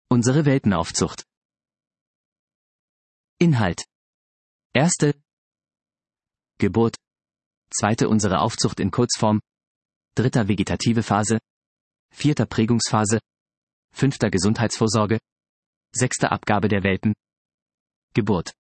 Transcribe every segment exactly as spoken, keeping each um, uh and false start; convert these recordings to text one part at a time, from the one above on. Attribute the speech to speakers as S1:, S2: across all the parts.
S1: Unsere Welpenaufzucht. Inhalt. Erste. Geburt. Zweite unsere Aufzucht in Kurzform. Dritter vegetative Phase. Vierter Prägungsphase. Fünfter Gesundheitsvorsorge. Sechster Abgabe der Welpen. Geburt.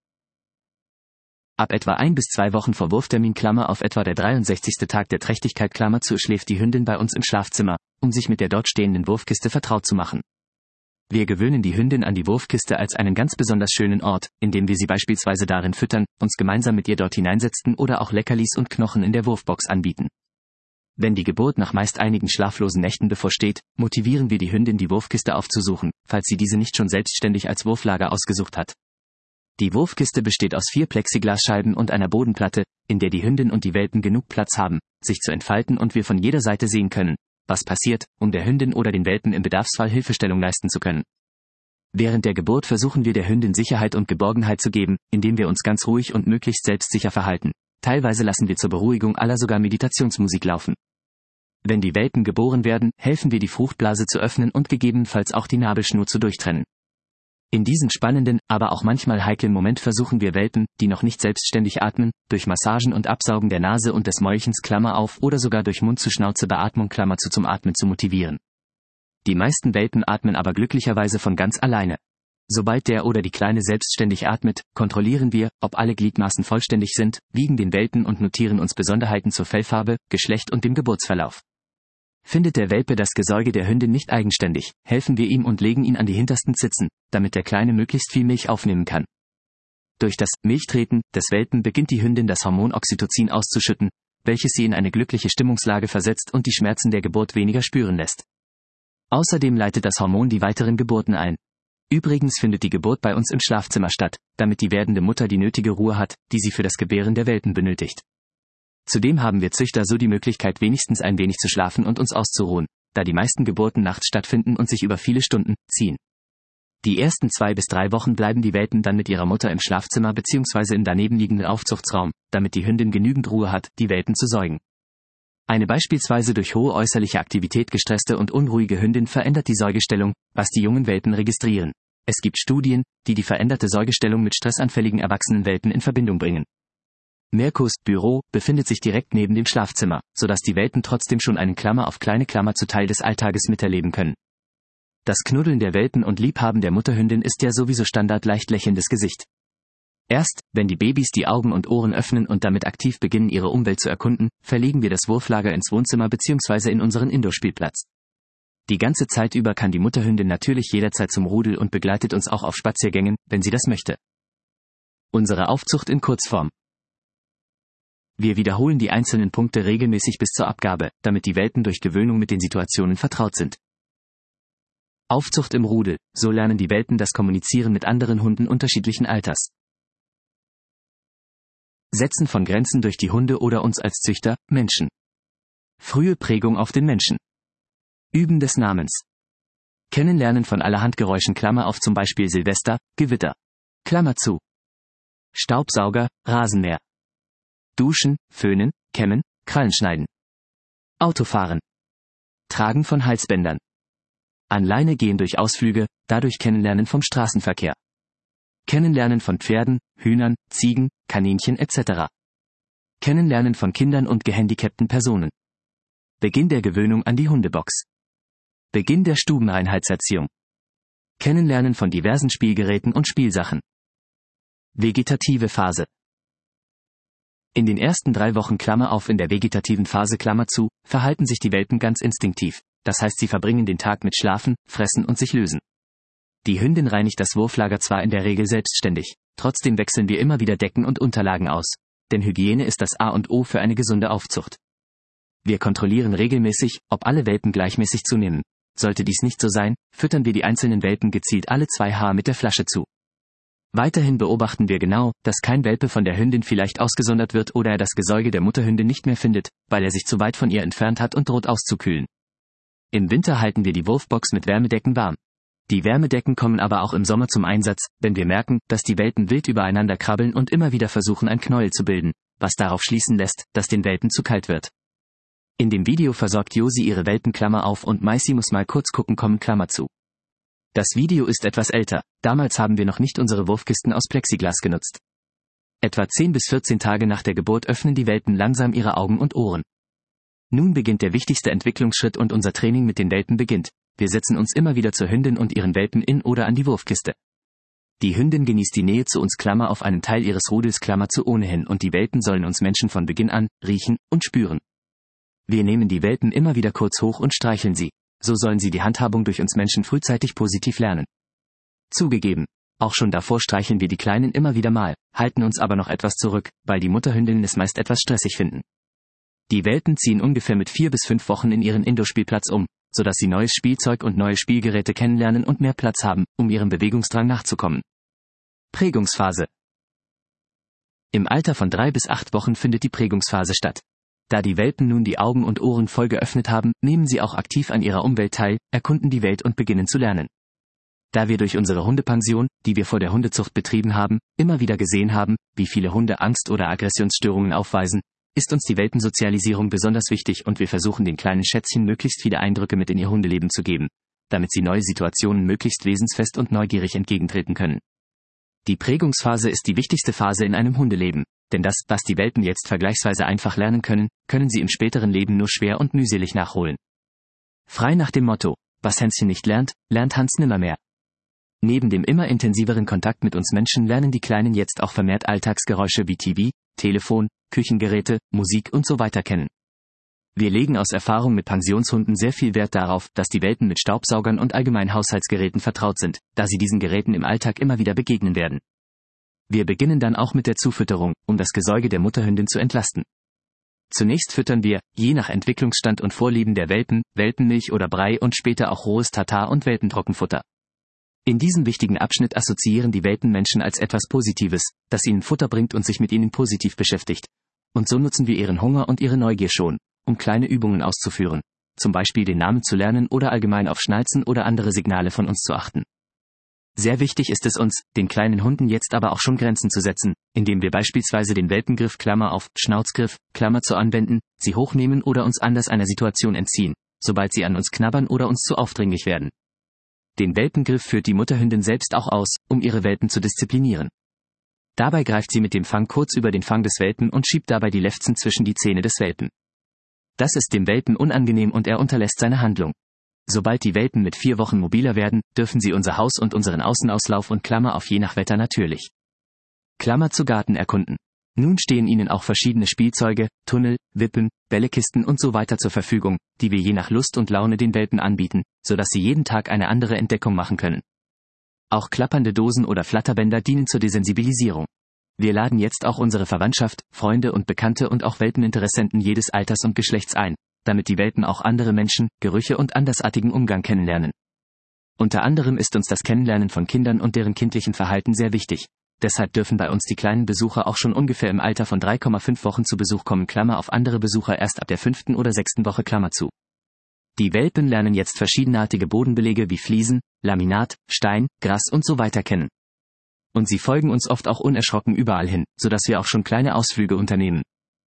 S1: Ab etwa ein bis zwei Wochen vor Wurftermin Klammer auf etwa der dreiundsechzigste Tag der Trächtigkeit Klammer zu schläft die Hündin bei uns im Schlafzimmer, um sich mit der dort stehenden Wurfkiste vertraut zu machen. Wir gewöhnen die Hündin an die Wurfkiste als einen ganz besonders schönen Ort, indem wir sie beispielsweise darin füttern, uns gemeinsam mit ihr dort hineinsetzen oder auch Leckerlis und Knochen in der Wurfbox anbieten. Wenn die Geburt nach meist einigen schlaflosen Nächten bevorsteht, motivieren wir die Hündin, die Wurfkiste aufzusuchen, falls sie diese nicht schon selbstständig als Wurflager ausgesucht hat. Die Wurfkiste besteht aus vier Plexiglasscheiben und einer Bodenplatte, in der die Hündin und die Welpen genug Platz haben, sich zu entfalten und wir von jeder Seite sehen können, was passiert, um der Hündin oder den Welpen im Bedarfsfall Hilfestellung leisten zu können. Während der Geburt versuchen wir der Hündin Sicherheit und Geborgenheit zu geben, indem wir uns ganz ruhig und möglichst selbstsicher verhalten. Teilweise lassen wir zur Beruhigung aller sogar Meditationsmusik laufen. Wenn die Welpen geboren werden, helfen wir die Fruchtblase zu öffnen und gegebenenfalls auch die Nabelschnur zu durchtrennen. In diesem spannenden, aber auch manchmal heiklen Moment versuchen wir Welpen, die noch nicht selbstständig atmen, durch Massagen und Absaugen der Nase und des Mäulchens Klammer auf oder sogar durch Mund-zu-Schnauze-Beatmung Klammer zu zum Atmen zu motivieren. Die meisten Welpen atmen aber glücklicherweise von ganz alleine. Sobald der oder die Kleine selbstständig atmet, kontrollieren wir, ob alle Gliedmaßen vollständig sind, wiegen den Welpen und notieren uns Besonderheiten zur Fellfarbe, Geschlecht und dem Geburtsverlauf. Findet der Welpe das Gesäuge der Hündin nicht eigenständig, helfen wir ihm und legen ihn an die hintersten Zitzen, damit der Kleine möglichst viel Milch aufnehmen kann. Durch das Milchtreten des Welpen beginnt die Hündin das Hormon Oxytocin auszuschütten, welches sie in eine glückliche Stimmungslage versetzt und die Schmerzen der Geburt weniger spüren lässt. Außerdem leitet das Hormon die weiteren Geburten ein. Übrigens findet die Geburt bei uns im Schlafzimmer statt, damit die werdende Mutter die nötige Ruhe hat, die sie für das Gebären der Welpen benötigt. Zudem haben wir Züchter so die Möglichkeit, wenigstens ein wenig zu schlafen und uns auszuruhen, da die meisten Geburten nachts stattfinden und sich über viele Stunden ziehen. Die ersten zwei bis drei Wochen bleiben die Welpen dann mit ihrer Mutter im Schlafzimmer bzw. im danebenliegenden Aufzuchtsraum, damit die Hündin genügend Ruhe hat, die Welpen zu säugen. Eine beispielsweise durch hohe äußerliche Aktivität gestresste und unruhige Hündin verändert die Säugestellung, was die jungen Welpen registrieren. Es gibt Studien, die die veränderte Säugestellung mit stressanfälligen erwachsenen Welpen in Verbindung bringen. Mirkus Büro befindet sich direkt neben dem Schlafzimmer, sodass die Welpen trotzdem schon einen Klammer auf kleine Klammer zu Teil des Alltages miterleben können. Das Knuddeln der Welpen und Liebhaben der Mutterhündin ist ja sowieso Standard leicht lächelndes Gesicht. Erst, wenn die Babys die Augen und Ohren öffnen und damit aktiv beginnen, ihre Umwelt zu erkunden, verlegen wir das Wurflager ins Wohnzimmer bzw. in unseren Indoor-Spielplatz. Die ganze Zeit über kann die Mutterhündin natürlich jederzeit zum Rudel und begleitet uns auch auf Spaziergängen, wenn sie das möchte. Unsere Aufzucht in Kurzform. Wir wiederholen die einzelnen Punkte regelmäßig bis zur Abgabe, damit die Welpen durch Gewöhnung mit den Situationen vertraut sind. Aufzucht im Rudel, so lernen die Welpen das Kommunizieren mit anderen Hunden unterschiedlichen Alters. Setzen von Grenzen durch die Hunde oder uns als Züchter, Menschen. Frühe Prägung auf den Menschen. Üben des Namens. Kennenlernen von allerhand Geräuschen Klammer auf zum Beispiel Silvester, Gewitter. Klammer zu. Staubsauger, Rasenmäher. Duschen, Föhnen, Kämmen, Krallen schneiden. Autofahren. Tragen von Halsbändern. An Leine gehen durch Ausflüge, dadurch Kennenlernen vom Straßenverkehr. Kennenlernen von Pferden, Hühnern, Ziegen, Kaninchen et cetera. Kennenlernen von Kindern und gehandicapten Personen. Beginn der Gewöhnung an die Hundebox. Beginn der Stubenreinheitserziehung. Kennenlernen von diversen Spielgeräten und Spielsachen. Vegetative Phase. In den ersten drei Wochen Klammer auf in der vegetativen Phase Klammer zu, verhalten sich die Welpen ganz instinktiv, das heißt sie verbringen den Tag mit Schlafen, Fressen und sich lösen. Die Hündin reinigt das Wurflager zwar in der Regel selbstständig, trotzdem wechseln wir immer wieder Decken und Unterlagen aus, denn Hygiene ist das A und O für eine gesunde Aufzucht. Wir kontrollieren regelmäßig, ob alle Welpen gleichmäßig zunehmen. Sollte dies nicht so sein, füttern wir die einzelnen Welpen gezielt alle zwei H mit der Flasche zu. Weiterhin beobachten wir genau, dass kein Welpe von der Hündin vielleicht ausgesondert wird oder er das Gesäuge der Mutterhündin nicht mehr findet, weil er sich zu weit von ihr entfernt hat und droht auszukühlen. Im Winter halten wir die Wurfbox mit Wärmedecken warm. Die Wärmedecken kommen aber auch im Sommer zum Einsatz, wenn wir merken, dass die Welpen wild übereinander krabbeln und immer wieder versuchen, ein Knäuel zu bilden, was darauf schließen lässt, dass den Welpen zu kalt wird. In dem Video versorgt Josi ihre Welpen Klammer auf und Maisie muss mal kurz gucken kommen Klammer zu. Das Video ist etwas älter, damals haben wir noch nicht unsere Wurfkisten aus Plexiglas genutzt. Etwa zehn bis vierzehn Tage nach der Geburt öffnen die Welpen langsam ihre Augen und Ohren. Nun beginnt der wichtigste Entwicklungsschritt und unser Training mit den Welpen beginnt. Wir setzen uns immer wieder zur Hündin und ihren Welpen in oder an die Wurfkiste. Die Hündin genießt die Nähe zu uns Klammer auf einen Teil ihres Rudels Klammer zu ohnehin und die Welpen sollen uns Menschen von Beginn an riechen und spüren. Wir nehmen die Welpen immer wieder kurz hoch und streicheln sie. So sollen sie die Handhabung durch uns Menschen frühzeitig positiv lernen. Zugegeben, auch schon davor streicheln wir die Kleinen immer wieder mal, halten uns aber noch etwas zurück, weil die Mutterhündinnen es meist etwas stressig finden. Die Welpen ziehen ungefähr mit vier bis fünf Wochen in ihren Indoor-Spielplatz um, sodass sie neues Spielzeug und neue Spielgeräte kennenlernen und mehr Platz haben, um ihrem Bewegungsdrang nachzukommen. Prägungsphase. Im Alter von drei bis acht Wochen findet die Prägungsphase statt. Da die Welpen nun die Augen und Ohren voll geöffnet haben, nehmen sie auch aktiv an ihrer Umwelt teil, erkunden die Welt und beginnen zu lernen. Da wir durch unsere Hundepension, die wir vor der Hundezucht betrieben haben, immer wieder gesehen haben, wie viele Hunde Angst- oder Aggressionsstörungen aufweisen, ist uns die Welpensozialisierung besonders wichtig und wir versuchen den kleinen Schätzchen möglichst viele Eindrücke mit in ihr Hundeleben zu geben, damit sie neue Situationen möglichst wesensfest und neugierig entgegentreten können. Die Prägungsphase ist die wichtigste Phase in einem Hundeleben, denn das, was die Welpen jetzt vergleichsweise einfach lernen können, können sie im späteren Leben nur schwer und mühselig nachholen. Frei nach dem Motto, was Hänschen nicht lernt, lernt Hans nimmermehr. Neben dem immer intensiveren Kontakt mit uns Menschen lernen die Kleinen jetzt auch vermehrt Alltagsgeräusche wie T V, Telefon, Küchengeräte, Musik und so weiter kennen. Wir legen aus Erfahrung mit Pensionshunden sehr viel Wert darauf, dass die Welpen mit Staubsaugern und allgemein Haushaltsgeräten vertraut sind, da sie diesen Geräten im Alltag immer wieder begegnen werden. Wir beginnen dann auch mit der Zufütterung, um das Gesäuge der Mutterhündin zu entlasten. Zunächst füttern wir, je nach Entwicklungsstand und Vorlieben der Welpen, Welpenmilch oder Brei und später auch rohes Tatar und Welpentrockenfutter. In diesem wichtigen Abschnitt assoziieren die Welpen Menschen als etwas Positives, das ihnen Futter bringt und sich mit ihnen positiv beschäftigt. Und so nutzen wir ihren Hunger und ihre Neugier schon, um kleine Übungen auszuführen, zum Beispiel den Namen zu lernen oder allgemein auf Schnalzen oder andere Signale von uns zu achten. Sehr wichtig ist es uns, den kleinen Hunden jetzt aber auch schon Grenzen zu setzen, indem wir beispielsweise den Welpengriff Klammer auf Schnauzgriff Klammer zu anwenden, sie hochnehmen oder uns anders einer Situation entziehen, sobald sie an uns knabbern oder uns zu aufdringlich werden. Den Welpengriff führt die Mutterhündin selbst auch aus, um ihre Welpen zu disziplinieren. Dabei greift sie mit dem Fang kurz über den Fang des Welpen und schiebt dabei die Lefzen zwischen die Zähne des Welpen. Das ist dem Welpen unangenehm und er unterlässt seine Handlung. Sobald die Welpen mit vier Wochen mobiler werden, dürfen sie unser Haus und unseren Außenauslauf und Klammer auf je nach Wetter natürlich. Klammer zu Garten erkunden. Nun stehen ihnen auch verschiedene Spielzeuge, Tunnel, Wippen, Bällekisten und so weiter zur Verfügung, die wir je nach Lust und Laune den Welpen anbieten, sodass sie jeden Tag eine andere Entdeckung machen können. Auch klappernde Dosen oder Flatterbänder dienen zur Desensibilisierung. Wir laden jetzt auch unsere Verwandtschaft, Freunde und Bekannte und auch Welpeninteressenten jedes Alters und Geschlechts ein, damit die Welpen auch andere Menschen, Gerüche und andersartigen Umgang kennenlernen. Unter anderem ist uns das Kennenlernen von Kindern und deren kindlichen Verhalten sehr wichtig. Deshalb dürfen bei uns die kleinen Besucher auch schon ungefähr im Alter von drei Komma fünf Wochen zu Besuch kommen, Klammer auf andere Besucher erst ab der fünften oder sechsten Woche, Klammer zu. Die Welpen lernen jetzt verschiedenartige Bodenbelege wie Fliesen, Laminat, Stein, Gras und so weiter kennen. Und sie folgen uns oft auch unerschrocken überall hin, sodass wir auch schon kleine Ausflüge unternehmen.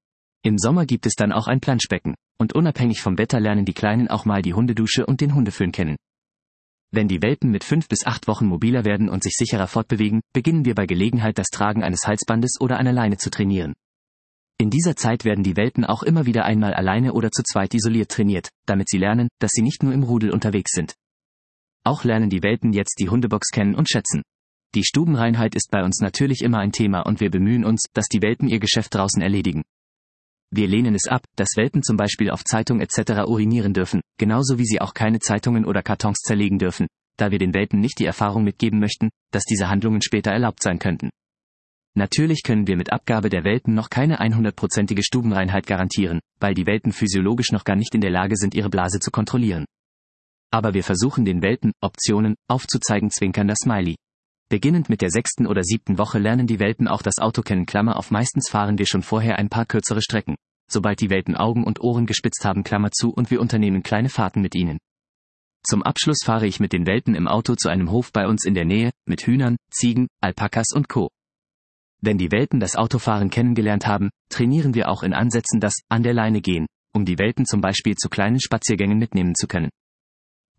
S1: Im Sommer gibt es dann auch ein Planschbecken, und unabhängig vom Wetter lernen die Kleinen auch mal die Hundedusche und den Hundeföhn kennen. Wenn die Welpen mit fünf bis acht Wochen mobiler werden und sich sicherer fortbewegen, beginnen wir bei Gelegenheit das Tragen eines Halsbandes oder einer Leine zu trainieren. In dieser Zeit werden die Welpen auch immer wieder einmal alleine oder zu zweit isoliert trainiert, damit sie lernen, dass sie nicht nur im Rudel unterwegs sind. Auch lernen die Welpen jetzt die Hundebox kennen und schätzen. Die Stubenreinheit ist bei uns natürlich immer ein Thema und wir bemühen uns, dass die Welpen ihr Geschäft draußen erledigen. Wir lehnen es ab, dass Welpen zum Beispiel auf Zeitung et cetera urinieren dürfen, genauso wie sie auch keine Zeitungen oder Kartons zerlegen dürfen, da wir den Welpen nicht die Erfahrung mitgeben möchten, dass diese Handlungen später erlaubt sein könnten. Natürlich können wir mit Abgabe der Welpen noch keine hundertprozentige Stubenreinheit garantieren, weil die Welpen physiologisch noch gar nicht in der Lage sind, ihre Blase zu kontrollieren. Aber wir versuchen den Welpen Optionen aufzuzeigen, zwinkernder Smiley. Beginnend mit der sechsten oder siebten Woche lernen die Welpen auch das Auto kennen, Klammer auf meistens fahren wir schon vorher ein paar kürzere Strecken, sobald die Welpen Augen und Ohren gespitzt haben, Klammer zu, und wir unternehmen kleine Fahrten mit ihnen. Zum Abschluss fahre ich mit den Welpen im Auto zu einem Hof bei uns in der Nähe, mit Hühnern, Ziegen, Alpakas und Co. Wenn die Welpen das Autofahren kennengelernt haben, trainieren wir auch in Ansätzen das an der Leine gehen, um die Welpen zum Beispiel zu kleinen Spaziergängen mitnehmen zu können.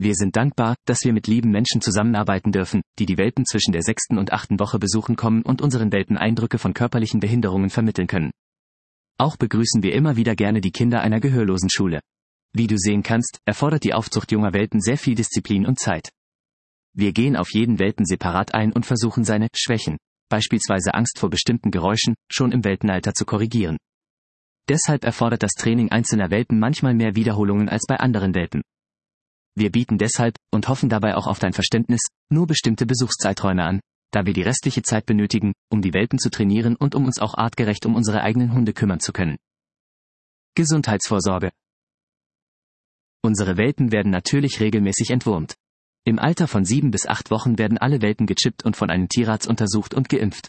S1: Wir sind dankbar, dass wir mit lieben Menschen zusammenarbeiten dürfen, die die Welpen zwischen der sechsten und achten Woche besuchen kommen und unseren Welpen Eindrücke von körperlichen Behinderungen vermitteln können. Auch begrüßen wir immer wieder gerne die Kinder einer gehörlosen Schule. Wie du sehen kannst, erfordert die Aufzucht junger Welpen sehr viel Disziplin und Zeit. Wir gehen auf jeden Welpen separat ein und versuchen seine Schwächen, beispielsweise Angst vor bestimmten Geräuschen, schon im Welpenalter zu korrigieren. Deshalb erfordert das Training einzelner Welpen manchmal mehr Wiederholungen als bei anderen Welpen. Wir bieten deshalb, und hoffen dabei auch auf dein Verständnis, nur bestimmte Besuchszeiträume an, da wir die restliche Zeit benötigen, um die Welpen zu trainieren und um uns auch artgerecht um unsere eigenen Hunde kümmern zu können. Gesundheitsvorsorge. Unsere Welpen werden natürlich regelmäßig entwurmt. Im Alter von sieben bis acht Wochen werden alle Welpen gechippt und von einem Tierarzt untersucht und geimpft.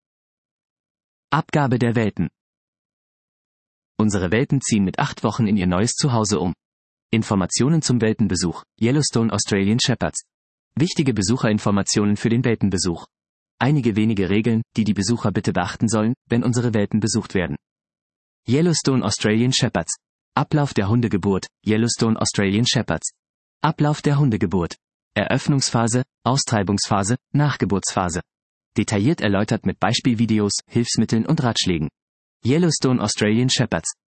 S1: Abgabe der Welpen. Unsere Welpen ziehen mit acht Wochen in ihr neues Zuhause um. Informationen zum Welpenbesuch, Yellowstone Australian Shepherds. Wichtige Besucherinformationen für den Welpenbesuch. Einige wenige Regeln, die die Besucher bitte beachten sollen, wenn unsere Welpen besucht werden. Yellowstone Australian Shepherds. Ablauf der Hundegeburt, Yellowstone Australian Shepherds. Ablauf der Hundegeburt. Eröffnungsphase, Austreibungsphase, Nachgeburtsphase. Detailliert erläutert mit Beispielvideos, Hilfsmitteln und Ratschlägen. Yellowstone Australian Shepherds.